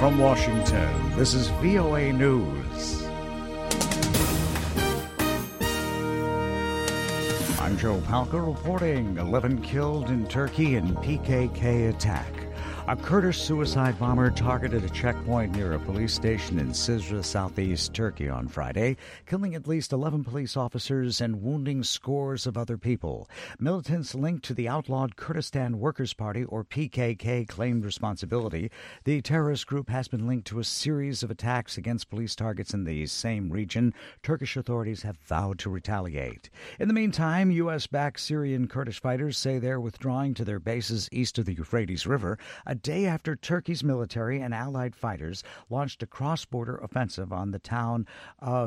From Washington, this is VOA News. I'm Joe Palca reporting 11 killed in Turkey in PKK attack. A Kurdish suicide bomber targeted a checkpoint near a police station in Cizre, southeast Turkey on Friday, killing at least 11 police officers and wounding scores of other people. Militants linked to the outlawed Kurdistan Workers' Party, or PKK, claimed responsibility. The terrorist group has been linked to a series of attacks against police targets in the same region. Turkish authorities have vowed to retaliate. In the meantime, U.S.-backed Syrian Kurdish fighters say they're withdrawing to their bases east of the Euphrates River, a day after Turkey's military and allied fighters launched a cross-border offensive on the town of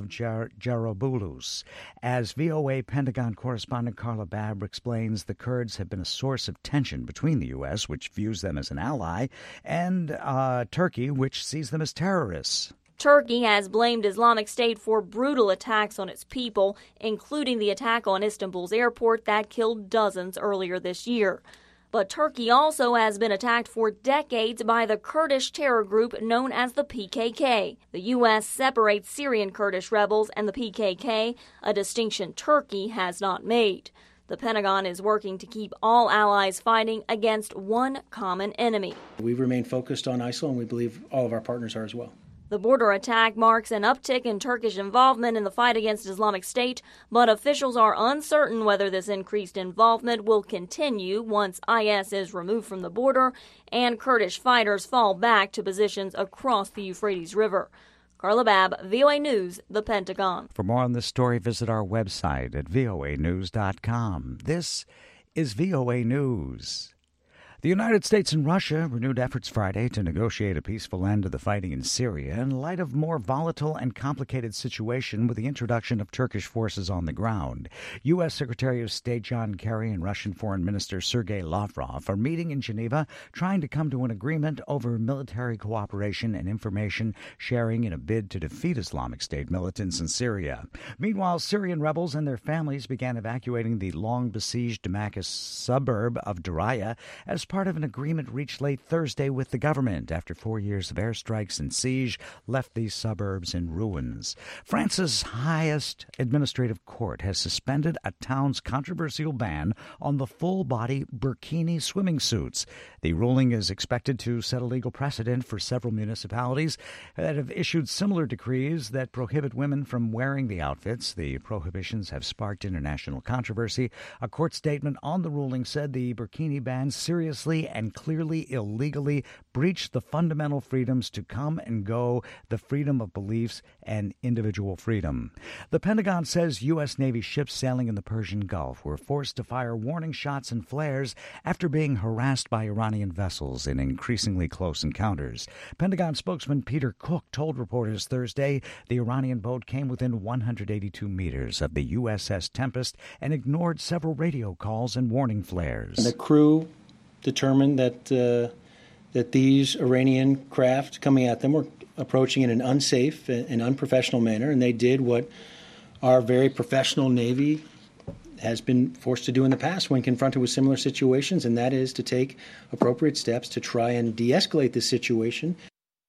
Jarabulus. As VOA Pentagon correspondent Carla Babb explains, the Kurds have been a source of tension between the U.S., which views them as an ally, and Turkey, which sees them as terrorists. Turkey has blamed Islamic State for brutal attacks on its people, including the attack on Istanbul's airport that killed dozens earlier this year. But Turkey also has been attacked for decades by the Kurdish terror group known as the PKK. The U.S. separates Syrian Kurdish rebels and the PKK, a distinction Turkey has not made. The Pentagon is working to keep all allies fighting against one common enemy. We remain focused on ISIL, and we believe all of our partners are as well. The border attack marks an uptick in Turkish involvement in the fight against Islamic State, but officials are uncertain whether this increased involvement will continue once IS is removed from the border and Kurdish fighters fall back to positions across the Euphrates River. Carla Babb, VOA News, The Pentagon. For more on this story, visit our website at voanews.com. This is VOA News. The United States and Russia renewed efforts Friday to negotiate a peaceful end to the fighting in Syria in light of a more volatile and complicated situation with the introduction of Turkish forces on the ground. U.S. Secretary of State John Kerry and Russian Foreign Minister Sergei Lavrov are meeting in Geneva, trying to come to an agreement over military cooperation and information sharing in a bid to defeat Islamic State militants in Syria. Meanwhile, Syrian rebels and their families began evacuating the long-besieged Damascus suburb of Daraya as part of an agreement reached late Thursday with the government after 4 years of airstrikes and siege left these suburbs in ruins. France's highest administrative court has suspended a town's controversial ban on the full-body burkini swimming suits. The ruling is expected to set a legal precedent for several municipalities that have issued similar decrees that prohibit women from wearing the outfits. The prohibitions have sparked international controversy. A court statement on the ruling said the burkini ban seriously and clearly illegally breached the fundamental freedoms to come and go, the freedom of beliefs, and individual freedom. The Pentagon says U.S. Navy ships sailing in the Persian Gulf were forced to fire warning shots and flares after being harassed by Iranian vessels in increasingly close encounters. Pentagon spokesman Peter Cook told reporters Thursday the Iranian boat came within 182 meters of the USS Tempest and ignored several radio calls and warning flares. The crew determined that these Iranian craft coming at them were approaching in an unsafe and unprofessional manner, and they did what our very professional Navy has been forced to do in the past when confronted with similar situations, and that is to take appropriate steps to try and de-escalate this situation.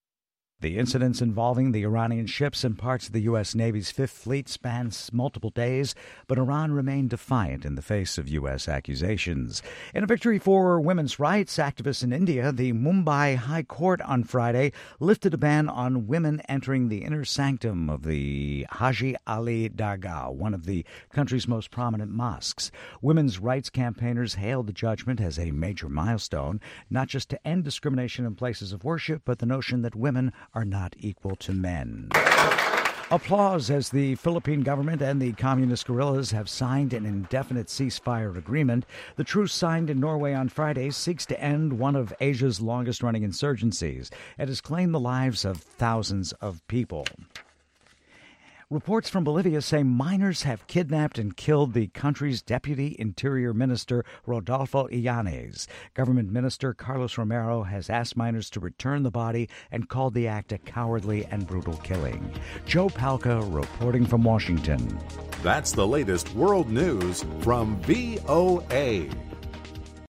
The incidents involving the Iranian ships and parts of the U.S. Navy's Fifth Fleet spans multiple days, but Iran remained defiant in the face of U.S. accusations. In a victory for women's rights, activists in India, the Mumbai High Court on Friday lifted a ban on women entering the inner sanctum of the Haji Ali Dargah, one of the country's most prominent mosques. Women's rights campaigners hailed the judgment as a major milestone, not just to end discrimination in places of worship, but the notion that women are not equal to men. Applause as the Philippine government and the communist guerrillas have signed an indefinite ceasefire agreement. The truce signed in Norway on Friday seeks to end one of Asia's longest-running insurgencies and has claimed the lives of thousands of people. Reports from Bolivia say miners have kidnapped and killed the country's Deputy Interior Minister, Rodolfo Illanes. Government Minister Carlos Romero has asked miners to return the body and called the act a cowardly and brutal killing. Joe Palca reporting from Washington. That's the latest world news from VOA.